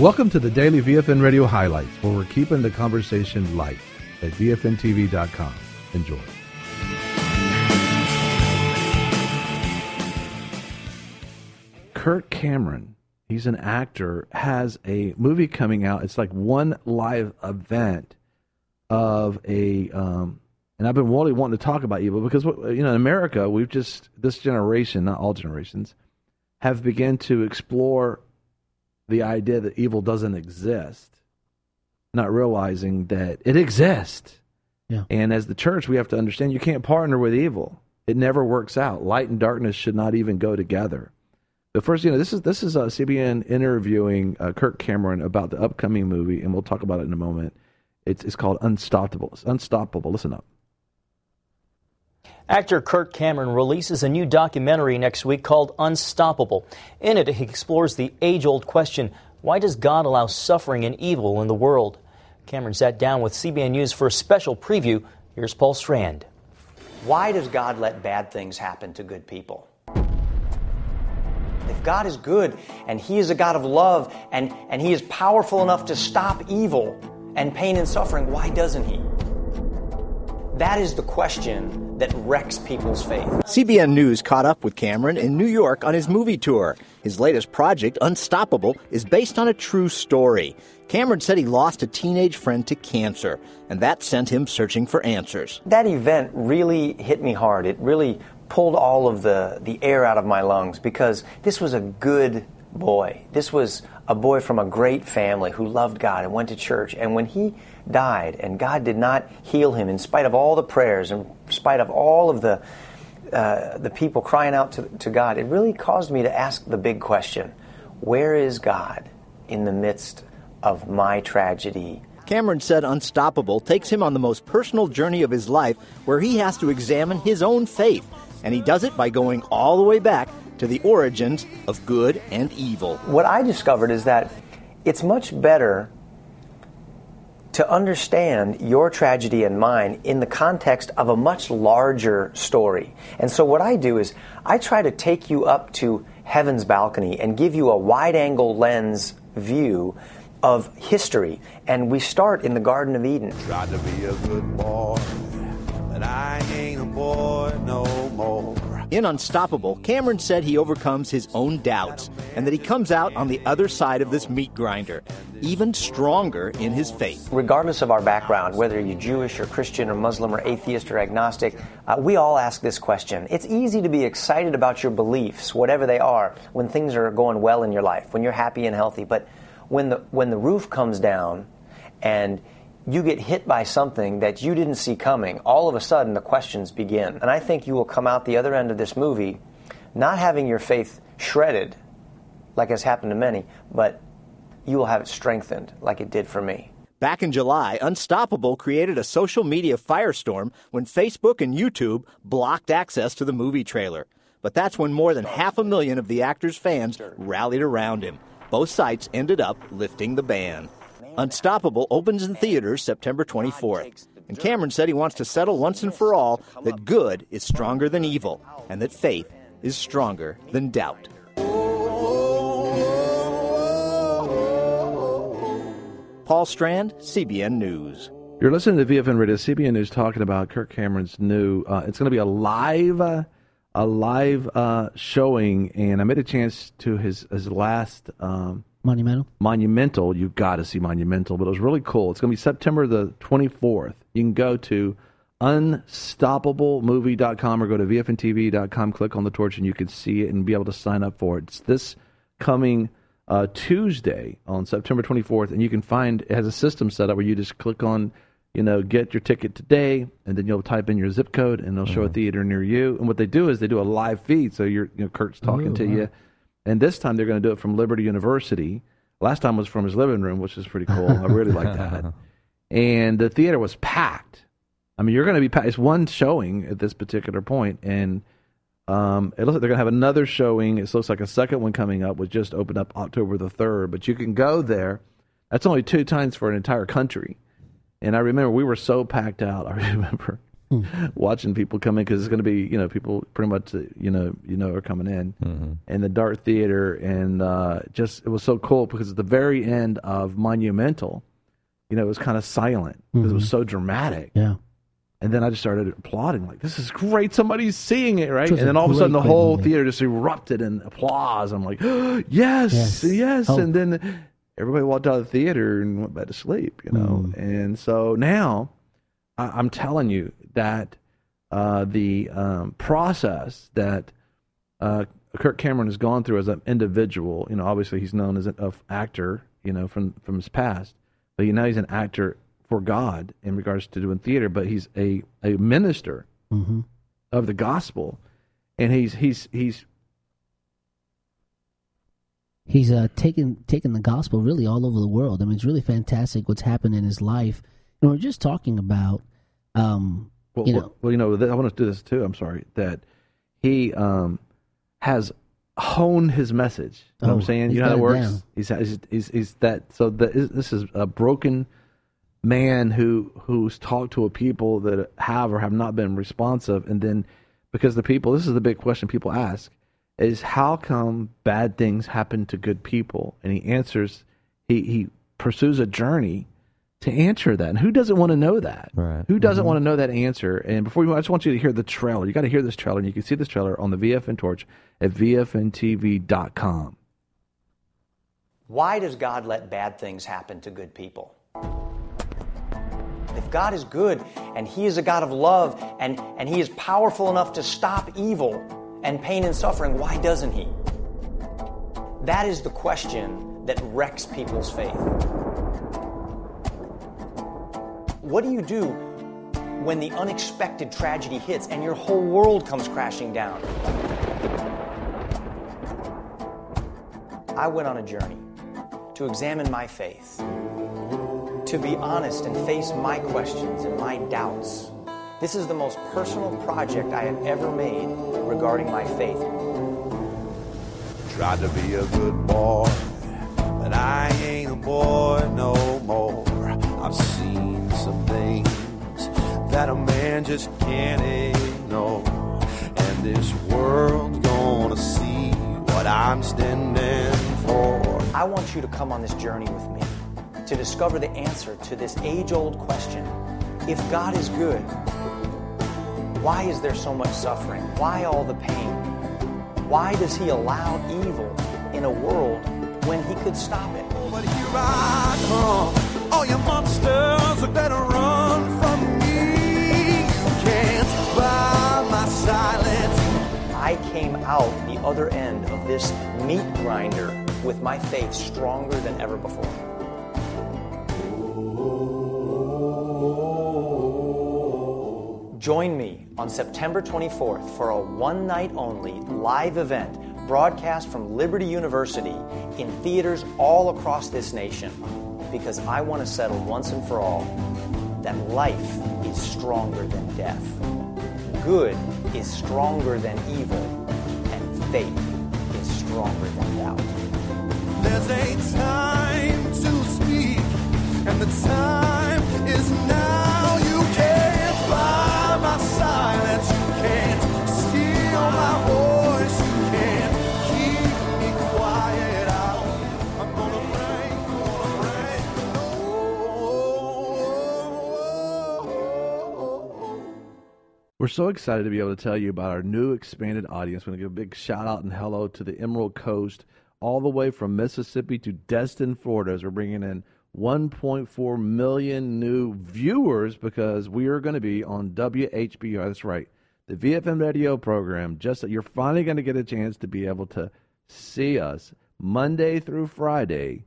Welcome to the Daily VFN Radio Highlights, where we're keeping the conversation light at VFNTV.com. Enjoy. Kirk Cameron, he's an actor, has a movie coming out. It's like one live event of a, and I've been really wanting to talk about evil because, in America, this generation, not all generations, have begun to explore the idea that evil doesn't exist, not realizing that it exists. Yeah. And as the church, we have to understand you can't partner with evil. It never works out. Light and darkness should not even go together. But first, this is CBN interviewing Kirk Cameron about the upcoming movie, and we'll talk about it in a moment. It's called Unstoppable. It's Unstoppable. Listen up. Actor Kirk Cameron releases a new documentary next week called Unstoppable. In it, he explores the age-old question, why does God allow suffering and evil in the world? Cameron sat down with CBN News for a special preview. Here's Paul Strand. Why does God let bad things happen to good people? If God is good and He is a God of love and He is powerful enough to stop evil and pain and suffering, why doesn't He? That is the question that wrecks people's faith. CBN News caught up with Cameron in New York on his movie tour. His latest project, Unstoppable, is based on a true story. Cameron said he lost a teenage friend to cancer, and that sent him searching for answers. That event really hit me hard. It really pulled all of the air out of my lungs because this was a good boy. This was a boy from a great family who loved God and went to church. And when he died and God did not heal him in spite of all the prayers, in spite of all of the people crying out to God, it really caused me to ask the big question, where is God in the midst of my tragedy? Cameron said Unstoppable takes him on the most personal journey of his life where he has to examine his own faith. And he does it by going all the way back to the origins of good and evil. What I discovered is that it's much better to understand your tragedy and mine in the context of a much larger story. And so what I do is I try to take you up to heaven's balcony and give you a wide-angle lens view of history. And we start in the Garden of Eden. Tried to be a good boy, but I ain't a boy no more. In Unstoppable, Cameron said he overcomes his own doubts and that he comes out on the other side of this meat grinder, even stronger in his faith. Regardless of our background, whether you're Jewish or Christian or Muslim or atheist or agnostic, we all ask this question. It's easy to be excited about your beliefs, whatever they are, when things are going well in your life, when you're happy and healthy. But when the roof comes down and you get hit by something that you didn't see coming, all of a sudden the questions begin. And I think you will come out the other end of this movie not having your faith shredded, like has happened to many, but you will have it strengthened like it did for me. Back in July, Unstoppable created a social media firestorm when Facebook and YouTube blocked access to the movie trailer. But that's when more than 500,000 of the actor's fans rallied around him. Both sites ended up lifting the ban. Unstoppable opens in theaters September 24th. And Cameron said he wants to settle once and for all that good is stronger than evil and that faith is stronger than doubt. Paul Strand, CBN News. You're listening to VFN Radio, CBN News, talking about Kirk Cameron's new, it's going to be a live showing, and I made a chance to his last... Monumental. You've got to see Monumental, but it was really cool. It's going to be September the 24th. You can go to unstoppablemovie.com or go to vfntv.com, click on the torch, and you can see it and be able to sign up for it. It's this coming Tuesday on September 24th, and you can find, it has a system set up where you just click on, get your ticket today, and then you'll type in your zip code, and they'll show a theater near you. And what they do is they do a live feed, so Kurt's talking to you. And this time they're going to do it from Liberty University. Last time was from his living room, which is pretty cool. I really like that. And the theater was packed. I mean, you're going to be packed. It's one showing at this particular point, and it looks like they're going to have another showing. It looks like a second one coming up, which just opened up October the 3rd. But you can go there. That's only 2 times for an entire country. And I remember we were so packed out. I remember watching people come in because it's going to be, people pretty much, are coming in. And the Dart Theater, and it was so cool because at the very end of Monumental, it was kind of silent because it was so dramatic. Yeah. And then I just started applauding, like, this is great. Somebody's seeing it, right? And then all of a sudden the whole theater just erupted in applause. I'm like, yes. Oh. And then everybody walked out of the theater and went back to sleep, And so now I'm telling you that the process that Kirk Cameron has gone through as an individual, obviously he's known as an actor, from his past, but now he's an actor for God in regards to doing theater, but he's a minister of the gospel, and he's taken the gospel really all over the world. I mean, it's really fantastic what's happened in his life. And we're just talking about, I want to do this too. I'm sorry that he has honed his message. You know what I'm saying? You know how it works. He's that. So this is a broken man who's talked to a people that have or have not been responsive, and then because the people, this is the big question people ask, is how come bad things happen to good people? And he answers, he pursues a journey to answer that. And who doesn't want to know that? Right. Who doesn't want to know that answer? And before I just want you to hear the trailer. You got to hear this trailer, and you can see this trailer on the VFN Torch at VFNTV.com. Why does God let bad things happen to good people? If God is good, and He is a God of love, and He is powerful enough to stop evil and pain and suffering, why doesn't He? That is the question that wrecks people's faith. What do you do when the unexpected tragedy hits and your whole world comes crashing down? I went on a journey to examine my faith, to be honest and face my questions and my doubts. This is the most personal project I have ever made regarding my faith. Tried to be a good boy, but I ain't a boy no more. I've seen some things that a man just can't ignore, and this world's gonna see what I'm standing for. I want you to come on this journey with me to discover the answer to this age-old question. If God is good, why is there so much suffering? Why all the pain? Why does He allow evil in a world when He could stop it? But here I come, all you monsters are better run from me. You can't buy my silence. I came out the other end of this meat grinder with my faith stronger than ever before. Join me on September 24th for a one-night-only live event broadcast from Liberty University in theaters all across this nation, because I want to settle once and for all that life is stronger than death, good is stronger than evil, and faith is stronger than doubt. There's a time to speak, and the time is now. You can't buy my silence, you can't steal my voice, you can't keep me quiet. I'm gonna break. We're so excited to be able to tell you about our new expanded audience. We're going to give a big shout out and hello to the Emerald Coast, all the way from Mississippi to Destin, Florida, as we're bringing in 1.4 million new viewers, because we are going to be on WHBR. That's right, the VFM radio program. Just that you're finally going to get a chance to be able to see us Monday through Friday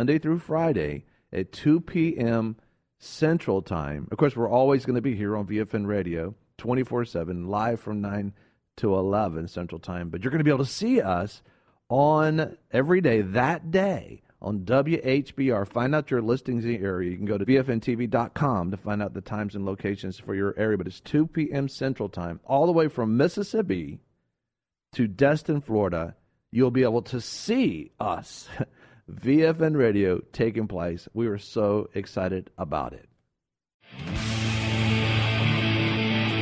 at 2 p.m. Central Time. Of course, we're always going to be here on VFN Radio 24/7, live from 9 to 11 Central Time. But you're going to be able to see us on every day that day on WHBR. Find out your listings in the area. You can go to VFNTV.com to find out the times and locations for your area. But it's 2 p.m. Central Time, all the way from Mississippi to Destin, Florida. You'll be able to see us, VFN Radio, taking place. We are so excited about it.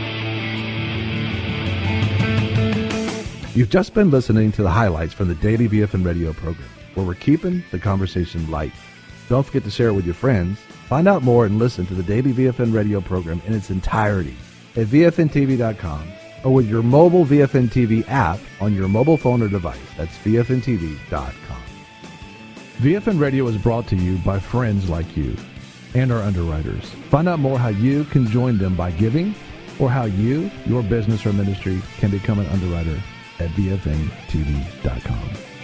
You've just been listening to the highlights from the Daily VFN Radio program, where we're keeping the conversation light. Don't forget to share it with your friends. Find out more and listen to the Daily VFN Radio program in its entirety at VFNTV.com or with your mobile VFN TV app on your mobile phone or device. That's VFNTV.com. VFN Radio is brought to you by friends like you and our underwriters. Find out more how you can join them by giving or how you, your business or ministry can become an underwriter at VFNTV.com.